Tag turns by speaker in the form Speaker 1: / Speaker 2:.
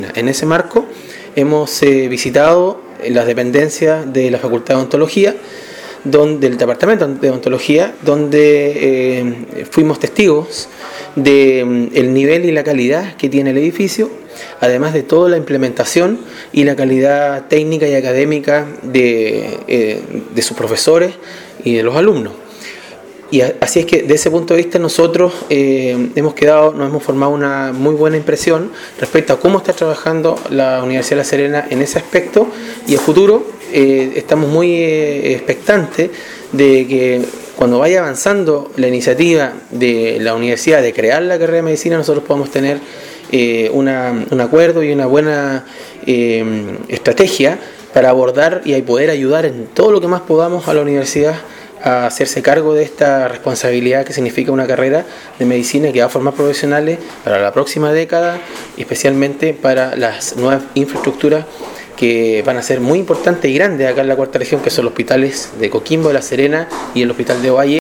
Speaker 1: En ese marco hemos visitado las dependencias de la Facultad de Odontología, del Departamento de Odontología, donde fuimos testigos del nivel y la calidad que tiene el edificio, además de toda la implementación y la calidad técnica y académica de sus profesores y de los alumnos. Y así es que, de ese punto de vista, nosotros nos hemos formado una muy buena impresión respecto a cómo está trabajando la Universidad de La Serena en ese aspecto, y a futuro estamos muy expectantes de que cuando vaya avanzando la iniciativa de la universidad de crear la carrera de medicina, nosotros podamos tener un acuerdo y una buena estrategia para abordar y poder ayudar en todo lo que más podamos a la universidad a hacerse cargo de esta responsabilidad que significa una carrera de medicina que va a formar profesionales para la próxima década, especialmente para las nuevas infraestructuras que van a ser muy importantes y grandes acá en la cuarta región, que son los hospitales de Coquimbo, de La Serena y el hospital de Ovalle.